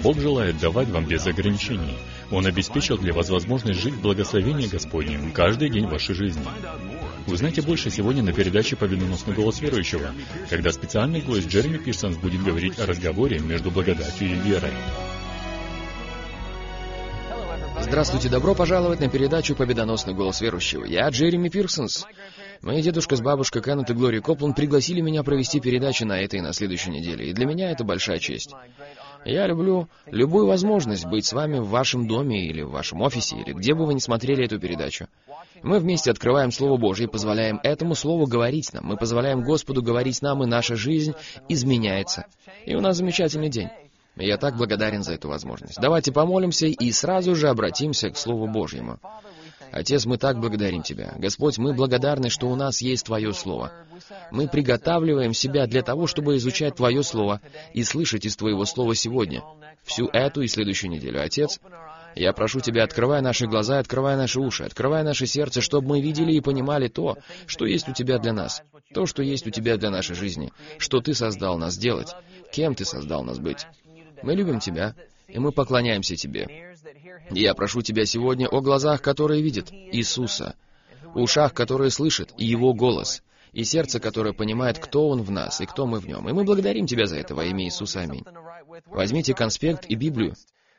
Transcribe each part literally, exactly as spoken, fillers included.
Бог желает давать вам без ограничений. Он обеспечил для вас возможность жить в благословении Господнем каждый день вашей жизни. Узнайте больше сегодня на передаче «Победоносный голос верующего», когда специальный гость Джереми Пирсонс будет говорить о разговоре между благодатью и верой. Здравствуйте, добро пожаловать на передачу «Победоносный голос верующего». Я Джереми Пирсонс. Мои дедушка с бабушкой Кеннет и Глория Копланд пригласили меня провести передачи на этой и на следующей неделе, и для меня это большая честь. Я люблю любую возможность быть с вами в вашем доме или в вашем офисе, или где бы вы ни смотрели эту передачу. Мы вместе открываем Слово Божье и позволяем этому Слову говорить нам. Мы позволяем Господу говорить нам, и наша жизнь изменяется. И у нас замечательный день. Я так благодарен за эту возможность. Давайте помолимся и сразу же обратимся к Слову Божьему. Отец, мы так благодарим Тебя. Господь, мы благодарны, что у нас есть Твое Слово. Мы приготавливаем себя для того, чтобы изучать Твое Слово и слышать из Твоего Слова сегодня, всю эту и следующую неделю. Отец, я прошу Тебя, открывай наши глаза, открывай наши уши, открывай наше сердце, чтобы мы видели и понимали то, что есть у Тебя для нас, то, что есть у Тебя для нашей жизни, что Ты создал нас делать, кем Ты создал нас быть. Мы любим Тебя, и мы поклоняемся Тебе. Я прошу Тебя сегодня о глазах, которые видят Иисуса, ушах, которые слышат Его голос, и сердце, которое понимает, кто Он в нас и кто мы в Нем. И мы благодарим Тебя за это во имя Иисуса. Аминь. Возьмите конспект и Библию.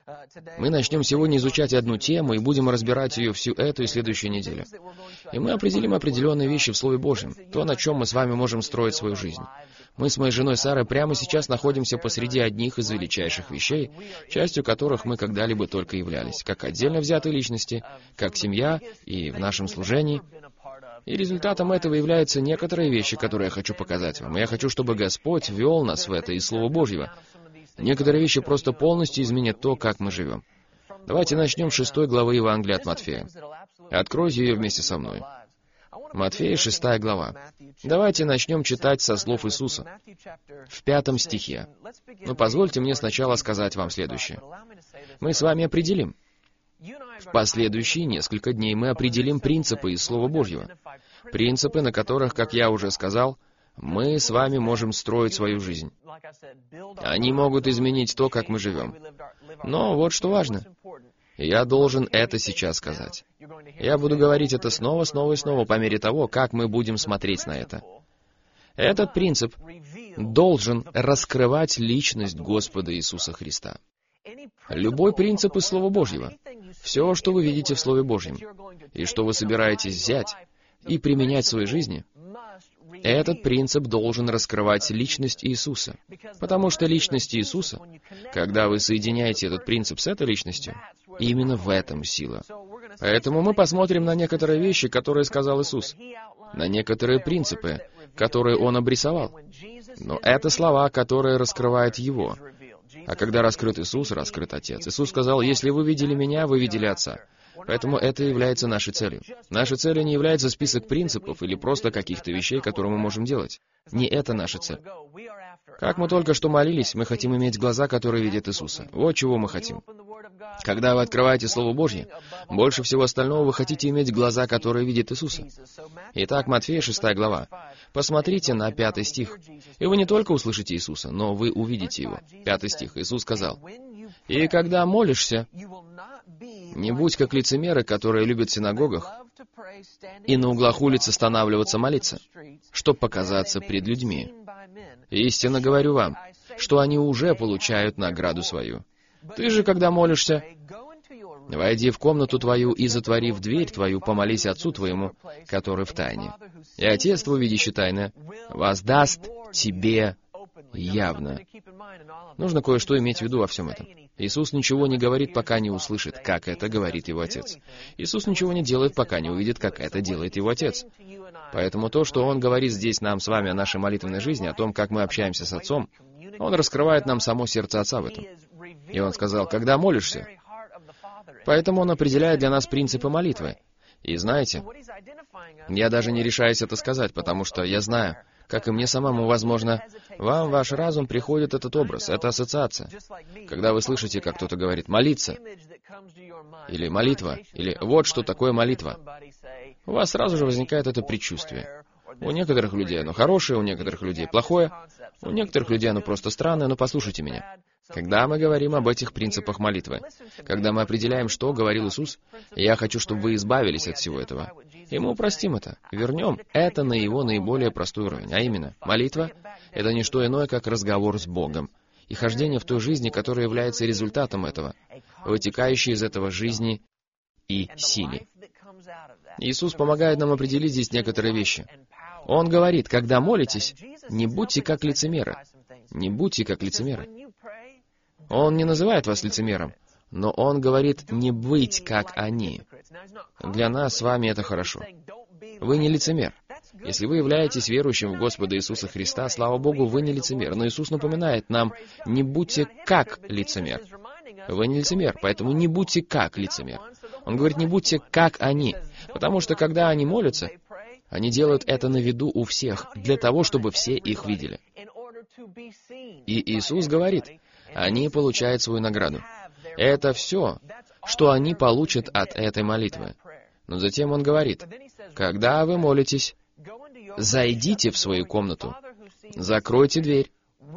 Мы начнем сегодня изучать одну тему и будем разбирать ее всю эту и следующую неделю. И мы определим определенные вещи в Слове Божьем, то, на чем мы с вами можем строить свою жизнь. Мы с моей женой Сарой прямо сейчас находимся посреди одних из величайших вещей, частью которых мы когда-либо только являлись, как отдельно взятые личности, как семья и в нашем служении. И результатом этого являются некоторые вещи, которые я хочу показать вам. И я хочу, чтобы Господь вел нас в это из Слова Божьего. Некоторые вещи просто полностью изменят то, как мы живем. Давайте начнем с шестой главы Евангелия от Матфея. Откройте ее вместе со мной. Матфея, шестая глава. Давайте начнем читать со слов Иисуса. В пятом стихе. Но позвольте мне сначала сказать вам следующее. Мы с вами определим. В последующие несколько дней мы определим принципы из Слова Божьего. Принципы, на которых, как я уже сказал, мы с вами можем строить свою жизнь. Они могут изменить то, как мы живем. Но вот что важно. Я должен это сейчас сказать. Я буду говорить это снова, снова и снова по мере того, как мы будем смотреть на это. Этот принцип должен раскрывать личность Господа Иисуса Христа. Любой принцип из Слова Божьего, все, что вы видите в Слове Божьем, и что вы собираетесь взять и применять в своей жизни, этот принцип должен раскрывать личность Иисуса. Потому что личность Иисуса, когда вы соединяете этот принцип с этой личностью, именно в этом сила. Поэтому мы посмотрим на некоторые вещи, которые сказал Иисус, на некоторые принципы, которые Он обрисовал. Но это слова, которые раскрывают Его. А когда раскрыт Иисус, раскрыт Отец. Иисус сказал, «Если вы видели Меня, вы видели Отца». Поэтому это является нашей целью. Нашей целью не является список принципов или просто каких-то вещей, которые мы можем делать. Не это наша цель. Как мы только что молились, мы хотим иметь глаза, которые видят Иисуса. Вот чего мы хотим. Когда вы открываете Слово Божье, больше всего остального вы хотите иметь глаза, которые видят Иисуса. Итак, Матфея, шестая глава. Посмотрите на пятый стих. И вы не только услышите Иисуса, но вы увидите Его. Пятый стих. Иисус сказал, «И когда молишься, не будь как лицемеры, которые любят в синагогах и на углах улиц останавливаться молиться, чтоб показаться пред людьми. Истинно говорю вам, что они уже получают награду свою. Ты же, когда молишься, войди в комнату твою и, затворив дверь твою, помолись Отцу твоему, который в тайне. И Отец твой, видящий тайное, воздаст тебе явно». Нужно кое-что иметь в виду во всем этом. Иисус ничего не говорит, пока не услышит, как это говорит Его Отец. Иисус ничего не делает, пока не увидит, как это делает Его Отец. Поэтому то, что Он говорит здесь нам с вами о нашей молитвенной жизни, о том, как мы общаемся с Отцом, Он раскрывает нам само сердце Отца в этом. И Он сказал, когда молишься. Поэтому Он определяет для нас принципы молитвы. И знаете, я даже не решаюсь это сказать, потому что я знаю, как и мне самому, возможно, вам в ваш разум приходит этот образ, эта ассоциация. Когда вы слышите, как кто-то говорит «молиться», или «молитва», или «вот что такое молитва», у вас сразу же возникает это предчувствие. У некоторых людей оно хорошее, у некоторых людей плохое, у некоторых людей оно просто странное, но послушайте меня. Когда мы говорим об этих принципах молитвы, когда мы определяем, что говорил Иисус, я хочу, чтобы вы избавились от всего этого. И мы упростим это, вернем это на его наиболее простой уровень, а именно, молитва — это не что иное, как разговор с Богом, и хождение в той жизни, которая является результатом этого, вытекающей из этого жизни и силе. Иисус помогает нам определить здесь некоторые вещи. Он говорит, когда молитесь, не будьте как лицемеры. Не будьте как лицемеры. Он не называет вас лицемером, но Он говорит не быть как они. Для нас с вами это хорошо. Вы не лицемер. Если вы являетесь верующим в Господа Иисуса Христа, слава Богу, вы не лицемер. Но Иисус напоминает нам, не будьте как лицемер. Вы не лицемер, поэтому не будьте как лицемер. Он говорит, не будьте как они. Потому что, когда они молятся, они делают это на виду у всех, для того, чтобы все их видели. И Иисус говорит, они получают свою награду. Это все, что они получат от этой молитвы. Но затем Он говорит, когда вы молитесь, зайдите в свою комнату, закройте дверь.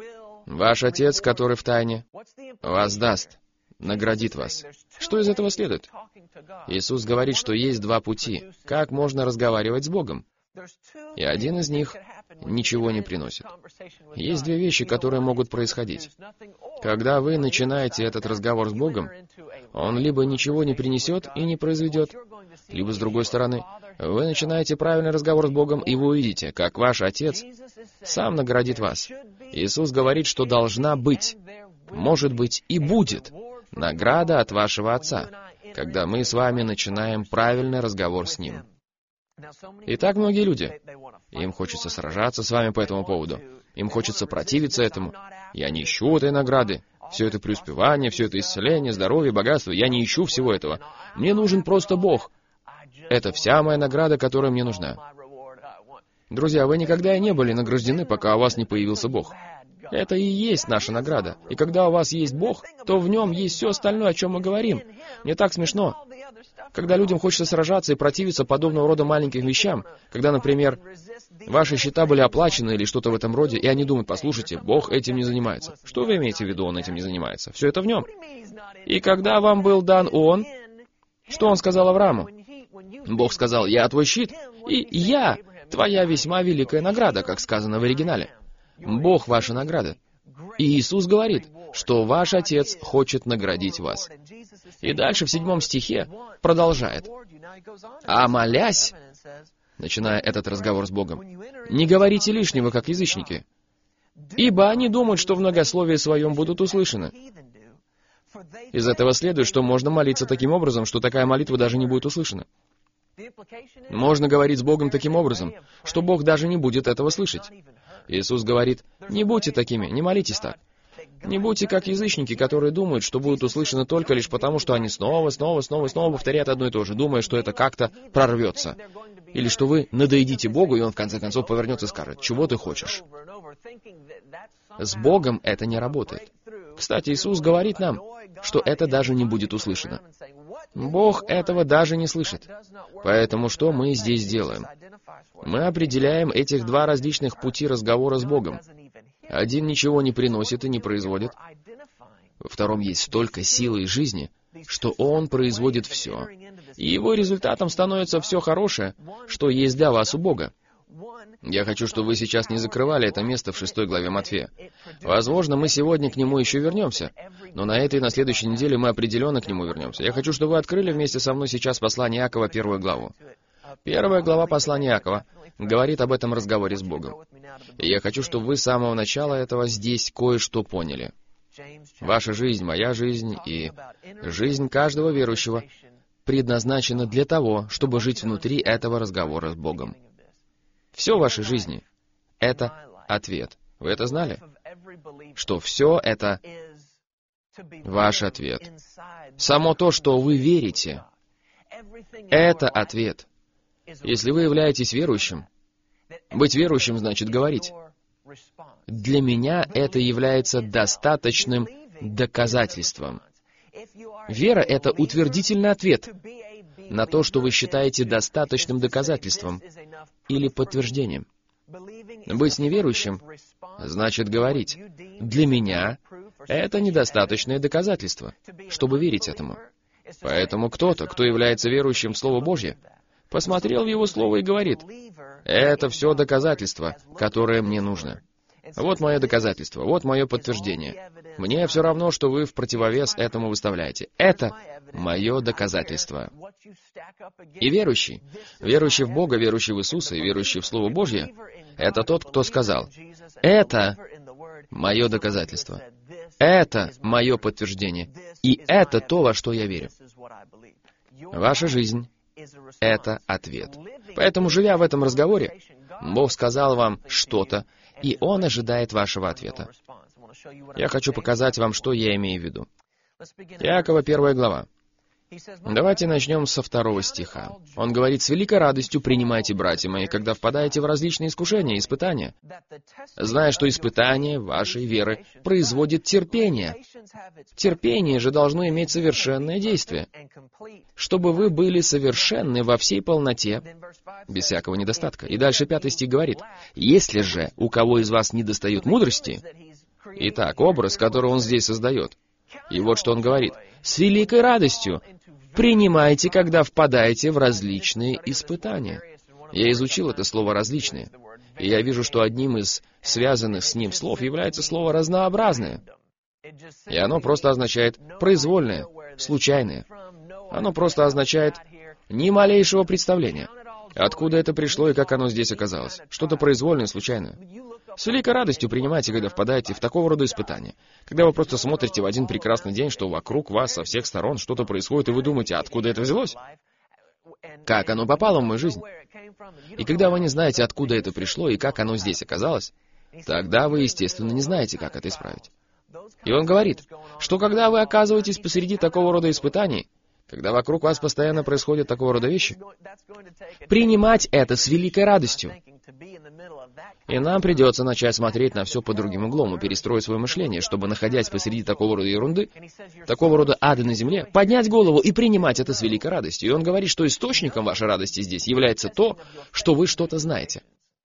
Ваш Отец, который в тайне, воздаст, наградит вас. Что из этого следует? Иисус говорит, что есть два пути, как можно разговаривать с Богом. И один из них ничего не приносит. Есть две вещи, которые могут происходить. Когда вы начинаете этот разговор с Богом, он либо ничего не принесет и не произведет, либо, с другой стороны, вы начинаете правильный разговор с Богом, и вы увидите, как ваш Отец сам наградит вас. Иисус говорит, что должна быть, может быть и будет, награда от вашего Отца, когда мы с вами начинаем правильный разговор с Ним. И так многие люди, им хочется сражаться с вами по этому поводу, им хочется противиться этому. Я не ищу этой награды. Все это преуспевание, все это исцеление, здоровье, богатство. Я не ищу всего этого. Мне нужен просто Бог. Это вся моя награда, которая мне нужна. Друзья, вы никогда и не были награждены, пока у вас не появился Бог. Это и есть наша награда. И когда у вас есть Бог, то в Нем есть все остальное, о чем мы говорим. Мне так смешно. Когда людям хочется сражаться и противиться подобного рода маленьким вещам, когда, например, ваши счета были оплачены или что-то в этом роде, и они думают, послушайте, Бог этим не занимается. Что вы имеете в виду, Он этим не занимается? Все это в Нем. И когда вам был дан Он, что Он сказал Аврааму? Бог сказал, «Я твой щит, и я твоя весьма великая награда», как сказано в оригинале. Бог ваша награда. И Иисус говорит, что ваш Отец хочет наградить вас. И дальше в седьмом стихе продолжает. «А молясь, начиная этот разговор с Богом, не говорите лишнего, как язычники, ибо они думают, что в многословии своем будут услышаны». Из этого следует, что можно молиться таким образом, что такая молитва даже не будет услышана. Можно говорить с Богом таким образом, что Бог даже не будет этого слышать. Иисус говорит, не будьте такими, не молитесь так. Не будьте как язычники, которые думают, что будут услышаны только лишь потому, что они снова, снова, снова, снова повторяют одно и то же, думая, что это как-то прорвется. Или что вы надоедите Богу, и Он в конце концов повернется и скажет, чего ты хочешь. С Богом это не работает. Кстати, Иисус говорит нам, что это даже не будет услышано. Бог этого даже не слышит. Поэтому что мы здесь делаем? Мы определяем этих два различных пути разговора с Богом. Один ничего не приносит и не производит. Во втором есть столько силы и жизни, что Он производит все. И его результатом становится все хорошее, что есть для вас у Бога. Я хочу, чтобы вы сейчас не закрывали это место в шестой главе Матфея. Возможно, мы сегодня к нему еще вернемся, но на этой и на следующей неделе мы определенно к нему вернемся. Я хочу, чтобы вы открыли вместе со мной сейчас послание Иакова, первую главу. Первая глава послания Иакова говорит об этом разговоре с Богом. И я хочу, чтобы вы с самого начала этого здесь кое-что поняли. Ваша жизнь, моя жизнь и жизнь каждого верующего предназначена для того, чтобы жить внутри этого разговора с Богом. Все в вашей жизни — это ответ. Вы это знали? Что все это ваш ответ. Само то, что вы верите, это ответ. Если вы являетесь верующим, быть верующим значит говорить. Для меня это является достаточным доказательством. Вера — это утвердительный ответ на то, что вы считаете достаточным доказательством или подтверждением. Быть неверующим значит говорить. Для меня Это недостаточное доказательство, чтобы верить этому. Поэтому кто-то, кто является верующим в Слово Божье, посмотрел в Его Слово и говорит: «Это все доказательство, которое мне нужно. Вот мое доказательство, вот мое подтверждение. Мне все равно, что вы в противовес этому выставляете. Это мое доказательство». И верующий, верующий в Бога, верующий в Иисуса и верующий в Слово Божье, это тот, кто сказал: «Это мое доказательство. Это мое подтверждение. И это то, во что я верю». Ваша жизнь — это ответ. Поэтому, живя в этом разговоре, Бог сказал вам что-то, и Он ожидает вашего ответа. Я хочу показать вам, что я имею в виду. Иакова, первая глава. Давайте начнем со второго стиха. Он говорит: «С великой радостью принимайте, братья мои, когда впадаете в различные искушения и испытания, зная, что испытание вашей веры производит терпение. Терпение же должно иметь совершенное действие, чтобы вы были совершенны во всей полноте, без всякого недостатка». И дальше пятый стих говорит: «Если же у кого из вас недостает мудрости...» Итак, образ, который он здесь создает. И вот что он говорит: «С великой радостью принимайте, когда впадаете в различные испытания». Я изучил это слово «различные», и я вижу, что одним из связанных с ним слов является слово «разнообразное». И оно просто означает «произвольное», «случайное». Оно просто означает «ни малейшего представления». Откуда это пришло и как оно здесь оказалось? Что-то произвольное, случайное. С великой радостью принимайте, когда впадаете в такого рода испытания. Когда вы просто смотрите в один прекрасный день, что вокруг вас со всех сторон что-то происходит, и вы думаете: откуда это взялось? Как оно попало в мою жизнь? И когда вы не знаете, откуда это пришло и как оно здесь оказалось, тогда вы, естественно, не знаете, как это исправить. И он говорит, что когда вы оказываетесь посреди такого рода испытаний, когда вокруг вас постоянно происходят такого рода вещи, принимать это с великой радостью. И нам придется начать смотреть на все под другим углом и перестроить свое мышление, чтобы, находясь посреди такого рода ерунды, такого рода ада на земле, поднять голову и принимать это с великой радостью. И он говорит, что источником вашей радости здесь является то, что вы что-то знаете.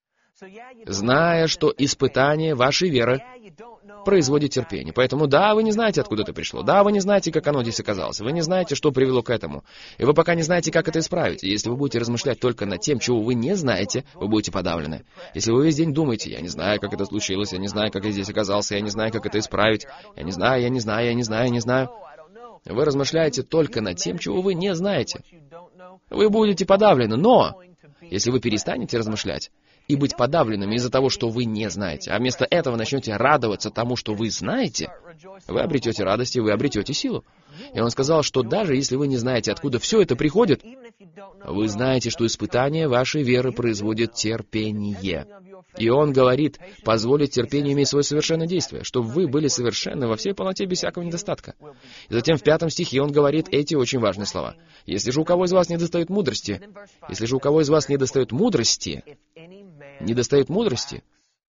Зная, что испытание вашей веры производит терпение. Поэтому да, вы не знаете, откуда это пришло. Да, вы не знаете, как оно здесь оказалось. Вы не знаете, что привело к этому. И вы пока не знаете, как это исправить. И если вы будете размышлять только над тем, чего вы не знаете, вы будете подавлены. Если вы весь день думаете: я не знаю, как это случилось, я не знаю, как я здесь оказался, я не знаю, как это исправить, я не знаю, я не знаю, я не знаю, я не знаю. Вы размышляете только над тем, чего вы не знаете. Вы будете подавлены. Но если вы перестанете размышлять и быть подавленными из-за того, что вы не знаете, а вместо этого начнете радоваться тому, что вы знаете, вы обретете радость и вы обретете силу. И он сказал, что даже если вы не знаете, откуда все это приходит, вы знаете, что испытание вашей веры производит терпение. И он говорит, позволит терпению иметь свое совершенное действие, чтобы вы были совершенны во всей полноте без всякого недостатка. И затем в пятом стихе он говорит эти очень важные слова. Если же у кого из вас недостает мудрости, если же у кого из вас недостает мудрости, недостает мудрости,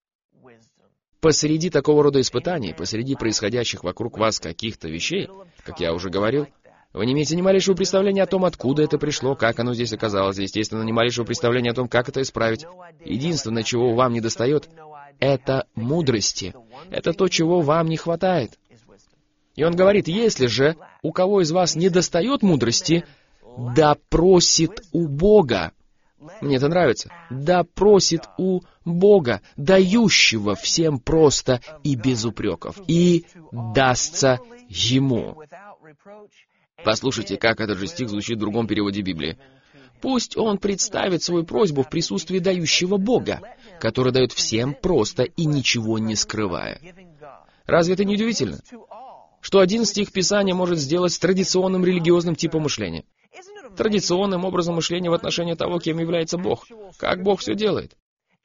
посреди такого рода испытаний, посреди происходящих вокруг вас каких-то вещей, как я уже говорил, вы не имеете ни малейшего представления о том, откуда это пришло, как оно здесь оказалось, естественно, ни малейшего представления о том, как это исправить. Единственное, чего вам недостает, это мудрости. Это то, чего вам не хватает. И он говорит, если же у кого из вас недостает мудрости, да просит у Бога. Мне это нравится. Да просит у Бога, дающего всем просто и без упреков, и дастся ему. Послушайте, как этот же стих звучит в другом переводе Библии. Пусть он представит свою просьбу в присутствии дающего Бога, который дает всем просто и ничего не скрывая. Разве это не удивительно? Что один стих Писания может сделать с традиционным религиозным типом мышления? Традиционным образом мышления в отношении того, кем является Бог. Как Бог все делает.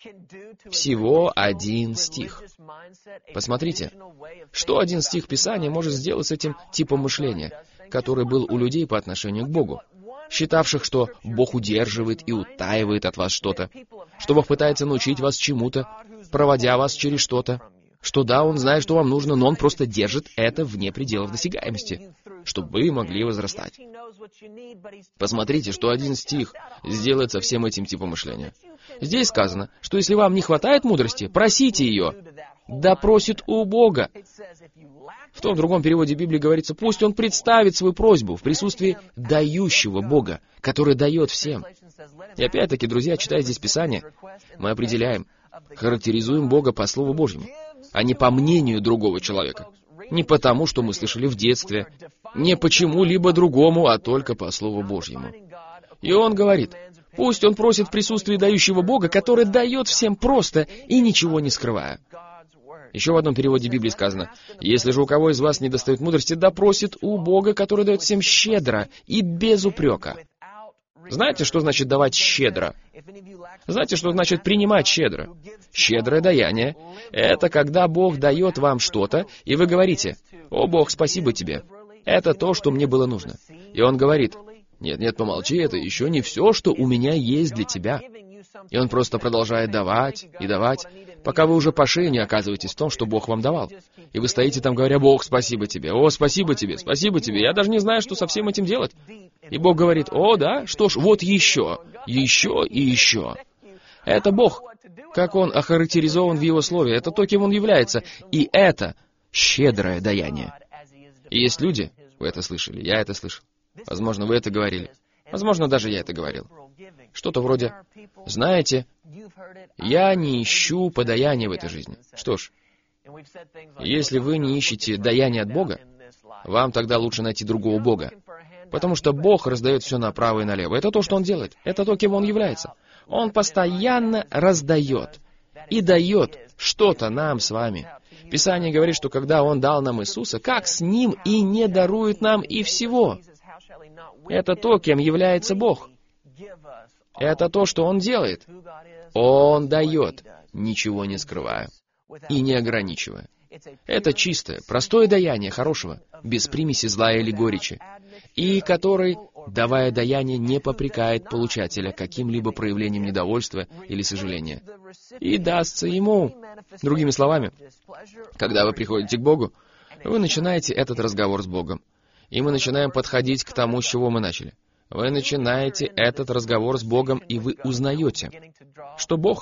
Всего один стих. Посмотрите, что один стих Писания может сделать с этим типом мышления, который был у людей по отношению к Богу, считавших, что Бог удерживает и утаивает от вас что-то, что Бог пытается научить вас чему-то, проводя вас через что-то, что да, Он знает, что вам нужно, но Он просто держит это вне пределов досягаемости, чтобы вы могли возрастать. Посмотрите, что один стих сделает со всем этим типом мышления. Здесь сказано, что если вам не хватает мудрости, просите ее, да просит у Бога. В том другом переводе Библии говорится, пусть он представит свою просьбу в присутствии дающего Бога, который дает всем. И опять-таки, друзья, читая здесь Писание, мы определяем, характеризуем Бога по Слову Божьему, а не по мнению другого человека. Не потому, что мы слышали в детстве, не почему-либо другому, а только по Слову Божьему. И он говорит, пусть он просит в присутствии дающего Бога, который дает всем просто и ничего не скрывая. Еще в одном переводе Библии сказано, «Если же у кого из вас недостает мудрости, да просит у Бога, который дает всем щедро и без упрека». Знаете, что значит давать щедро? Знаете, что значит принимать щедро? Щедрое даяние — это когда Бог дает вам что-то, и вы говорите, «О, Бог, спасибо тебе. Это то, что мне было нужно». И Он говорит, «Нет, нет, помолчи, это еще не все, что у меня есть для тебя». И Он просто продолжает давать и давать, пока вы уже по шее не оказываетесь в том, что Бог вам давал. И вы стоите там, говоря, «Бог, спасибо тебе, о, спасибо тебе, спасибо тебе, я даже не знаю, что со всем этим делать». И Бог говорит, «О, да, что ж, вот еще, еще и еще». Это Бог. Как Он охарактеризован в Его Слове, это то, кем Он является. И это щедрое даяние. И есть люди, вы это слышали, я это слышал. Возможно, вы это говорили. Возможно, даже я это говорил. Что-то вроде, знаете, я не ищу подаяния в этой жизни. Что ж, если вы не ищете даяния от Бога, вам тогда лучше найти другого Бога. Потому что Бог раздает все направо и налево. Это то, что Он делает. Это то, кем Он является. Он постоянно раздает и дает что-то нам с вами. Писание говорит, что когда Он дал нам Иисуса, как с Ним и не дарует нам и всего. Это то, кем является Бог. Это то, что Он делает. Он дает, ничего не скрывая и не ограничивая. Это чистое, простое даяние хорошего, без примеси зла или горечи, и который, давая даяние, не попрекает получателя каким-либо проявлением недовольства или сожаления, и дастся ему. Другими словами, когда вы приходите к Богу, вы начинаете этот разговор с Богом, и мы начинаем подходить к тому, с чего мы начали. Вы начинаете этот разговор с Богом, и вы узнаете, что Бог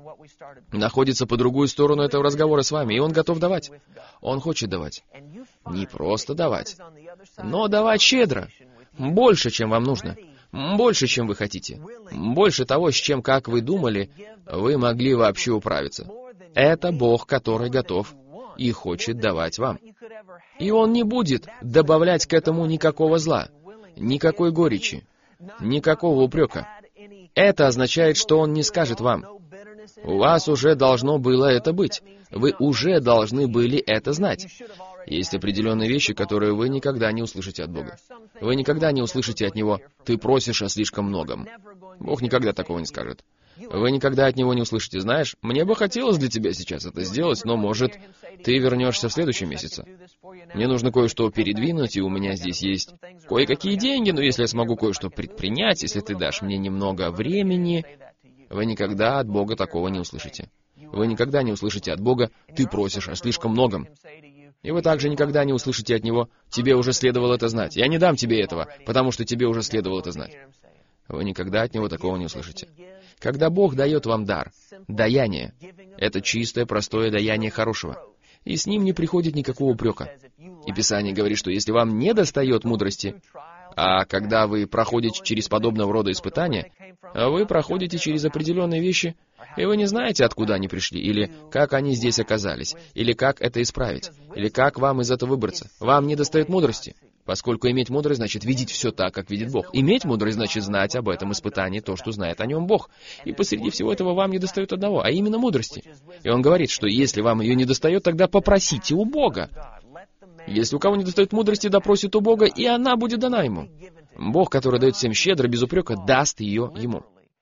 находится по другую сторону этого разговора с вами, и Он готов давать. Он хочет давать. Не просто давать, но давать щедро. Больше, чем вам нужно. Больше, чем вы хотите. Больше того, с чем, как вы думали, вы могли вообще управиться. Это Бог, который готов и хочет давать вам. И Он не будет добавлять к этому никакого зла, никакой горечи, никакого упрека. Это означает, что Он не скажет вам, «У вас уже должно было это быть. Вы уже должны были это знать». Есть определенные вещи, которые вы никогда не услышите от Бога. Вы никогда не услышите от Него, «Ты просишь о слишком многом». Бог никогда такого не скажет. Вы никогда от Него не услышите, «Знаешь, мне бы хотелось для тебя сейчас это сделать, но, может, ты вернешься в следующем месяце. Мне нужно кое-что передвинуть, и у меня здесь есть кое-какие деньги, но если я смогу кое-что предпринять, если ты дашь мне немного времени...» Вы никогда от Бога такого не услышите. Вы никогда не услышите от Бога, «Ты просишь о слишком многом». И вы также никогда не услышите от Него, «Тебе уже следовало это знать. Я не дам тебе этого, потому что тебе уже следовало это знать». Вы никогда от Него такого не услышите. Когда Бог дает вам дар, даяние, это чистое, простое даяние хорошего, и с ним не приходит никакого упрека. И Писание говорит, что если вам не достает мудрости, а когда вы проходите через подобного рода испытания, вы проходите через определенные вещи, и вы не знаете, откуда они пришли, или как они здесь оказались, или как это исправить, или как вам из этого выбраться. Вам не достает мудрости, поскольку иметь мудрость значит видеть все так, как видит Бог. Иметь мудрость значит знать об этом испытании то, что знает о нем Бог. И посреди всего этого вам не достает одного, а именно мудрости. И Он говорит, что если вам ее не достает, тогда попросите у Бога. Если у кого не достает мудрости, допросит у Бога, и она будет дана ему. Бог, который дает всем щедро, без упрека, даст ее ему.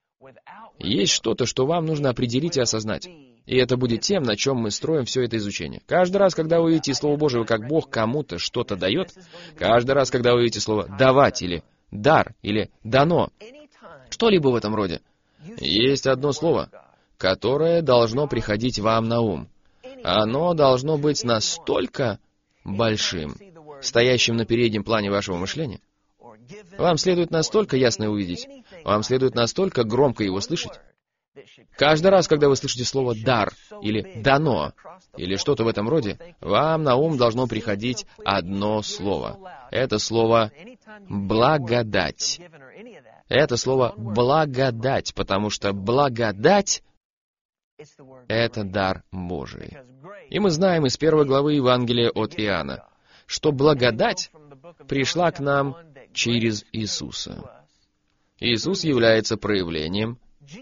Есть что-то, что вам нужно определить и осознать. И это будет тем, на чем мы строим все это изучение. Каждый раз, когда вы видите Слово Божие, как Бог кому-то что-то дает, каждый раз, когда вы видите слово «давать» или «дар» или «дано», что-либо в этом роде, есть одно слово, которое должно приходить вам на ум. Оно должно быть настолько большим, стоящим на переднем плане вашего мышления. Вам следует настолько ясно увидеть, вам следует настолько громко его слышать, Каждый раз, когда вы слышите слово «дар» или «дано», или что-то в этом роде, вам на ум должно приходить одно слово. Это слово «благодать». Это слово «благодать», потому что благодать — это дар Божий. И мы знаем из первой главы Евангелия от Иоанна, что благодать пришла к нам через Иисуса. Иисус является проявлением,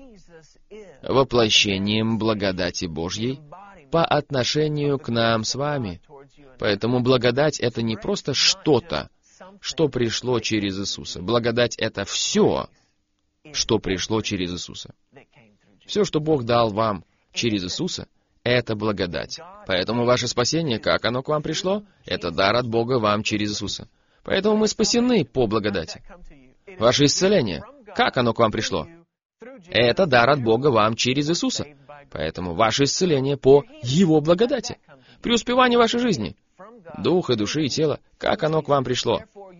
воплощением благодати Божьей по отношению к нам с вами. Поэтому благодать — это не просто что-то, что пришло через Иисуса. Благодать — это все, что пришло через Иисуса. Все, что Бог дал вам через Иисуса, это благодать. Поэтому ваше спасение, как оно к вам пришло, это дар от Бога вам через Иисуса. Поэтому мы спасены по благодати. Ваше исцеление, как оно к вам пришло? Это дар от Бога вам через Иисуса. Поэтому ваше исцеление по Его благодати. Преуспевание вашей жизни, духа, души и тела, как оно к вам пришло?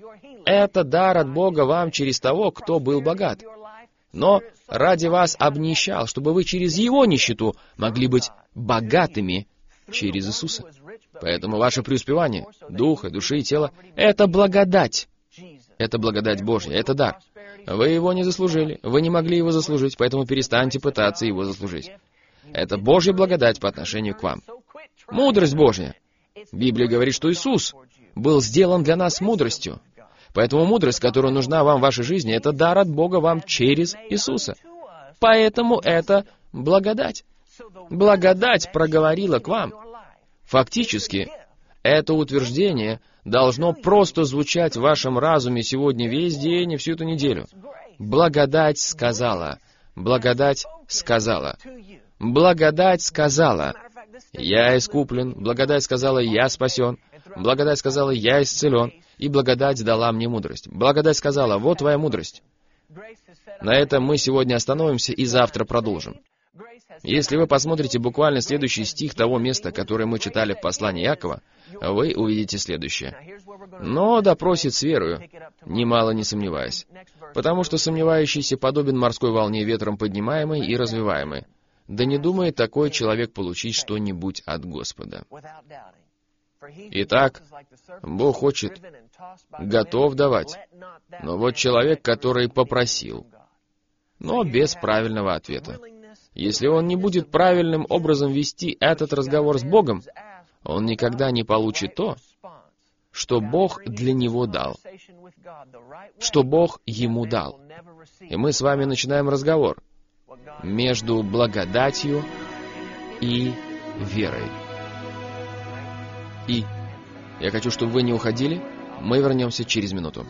Это дар от Бога вам через того, кто был богат, но ради вас обнищал, чтобы вы через Его нищету могли быть богатыми через Иисуса. Поэтому ваше преуспевание, духа, души и тела, это благодать. Это благодать Божья, это дар. Вы его не заслужили, вы не могли его заслужить, поэтому перестаньте пытаться его заслужить. Это Божья благодать по отношению к вам. Мудрость Божья. Библия говорит, что Иисус был сделан для нас мудростью. Поэтому мудрость, которая нужна вам в вашей жизни, это дар от Бога вам через Иисуса. Поэтому это благодать. Благодать проговорила к вам. Фактически, это утверждение должно просто звучать в вашем разуме сегодня весь день и всю эту неделю. Благодать сказала. Благодать сказала. Благодать сказала. Я искуплен. Благодать сказала, я спасен. Благодать сказала, я исцелен. И благодать дала мне мудрость. Благодать сказала, вот твоя мудрость. На этом мы сегодня остановимся и завтра продолжим. Если вы посмотрите буквально следующий стих того места, которое мы читали в послании Иакова, вы увидите следующее. «Но допросит с верою, немало не сомневаясь, потому что сомневающийся подобен морской волне, ветром поднимаемой и развиваемой. Да не думает такой человек получить что-нибудь от Господа». Итак, Бог хочет, готов давать. Но вот человек, который попросил, но без правильного ответа. Если он не будет правильным образом вести этот разговор с Богом, он никогда не получит то, что Бог для него дал, что Бог ему дал. И мы с вами начинаем разговор между благодатью и верой. И я хочу, чтобы вы не уходили, мы вернемся через минуту.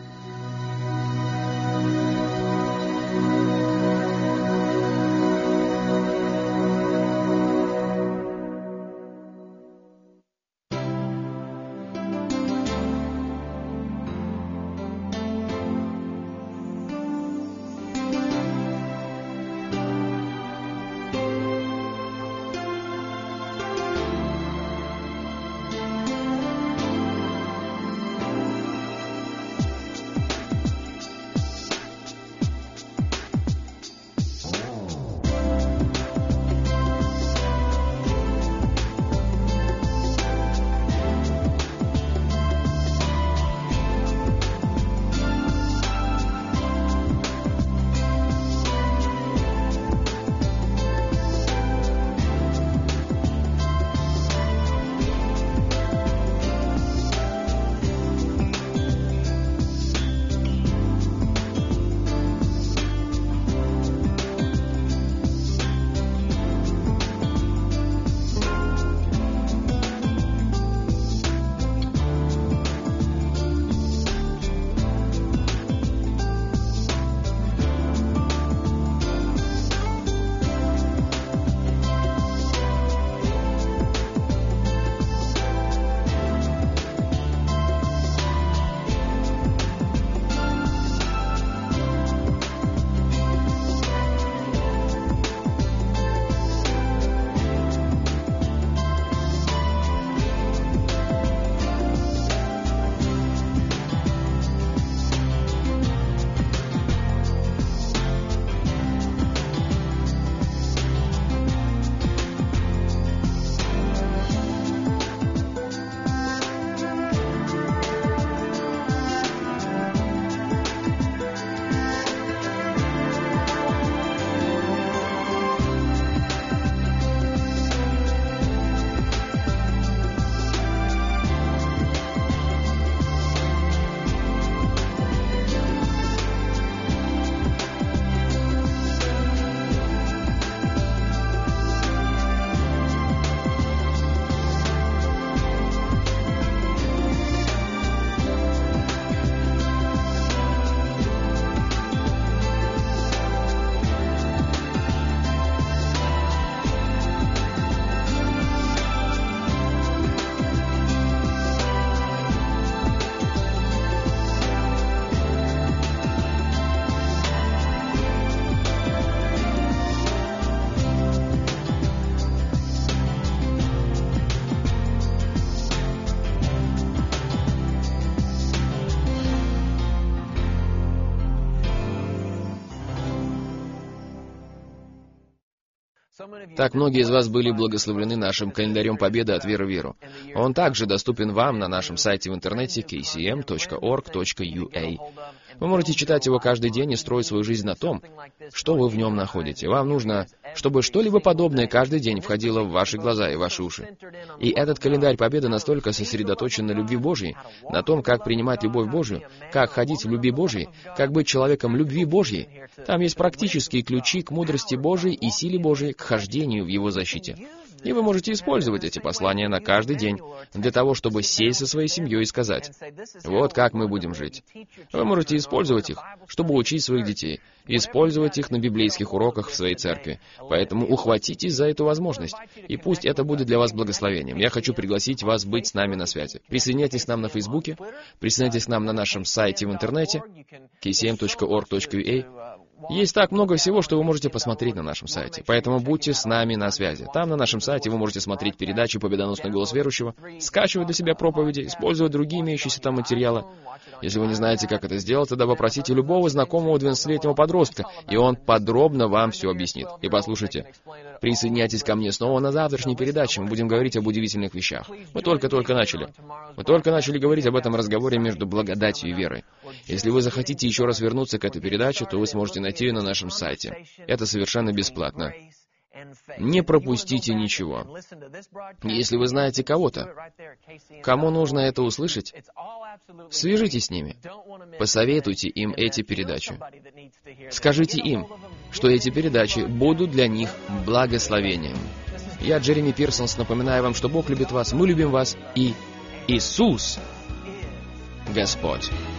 Так многие из вас были благословлены нашим календарем Победы от веры в веру. Он также доступен вам на нашем сайте в интернете кей си эм точка орг точка ю а. Вы можете читать его каждый день и строить свою жизнь на том, что вы в нем находите. Вам нужно, чтобы что-либо подобное каждый день входило в ваши глаза и ваши уши. И этот календарь Победы настолько сосредоточен на любви Божьей, на том, как принимать любовь Божью, как ходить в любви Божьей, как быть человеком любви Божьей. Там есть практические ключи к мудрости Божьей и силе Божьей, к хождению в Его защите. И вы можете использовать эти послания на каждый день для того, чтобы сесть со своей семьей и сказать: вот как мы будем жить. Вы можете использовать их, чтобы учить своих детей, использовать их на библейских уроках в своей церкви. Поэтому ухватитесь за эту возможность, и пусть это будет для вас благословением. Я хочу пригласить вас быть с нами на связи. Присоединяйтесь к нам на Фейсбуке, присоединяйтесь к нам на нашем сайте в интернете кей си эм точка орг точка ю а. Есть так много всего, что вы можете посмотреть на нашем сайте. Поэтому будьте с нами на связи. Там, на нашем сайте, вы можете смотреть передачи «Победоносный голос верующего», скачивать для себя проповеди, использовать другие имеющиеся там материалы. Если вы не знаете, как это сделать, тогда попросите любого знакомого двенадцатилетнего подростка, и он подробно вам все объяснит. И послушайте, присоединяйтесь ко мне снова на завтрашней передаче. Мы будем говорить об удивительных вещах. Мы только-только начали. Мы только начали говорить об этом разговоре между благодатью и верой. Если вы захотите еще раз вернуться к этой передаче, то вы сможете найти ее на нашем сайте. Это совершенно бесплатно. Не пропустите ничего. Если вы знаете кого-то, кому нужно это услышать, свяжитесь с ними. Посоветуйте им эти передачи. Скажите им, что эти передачи будут для них благословением. Я, Джереми Пирсонс, напоминаю вам, что Бог любит вас, мы любим вас, и Иисус Господь.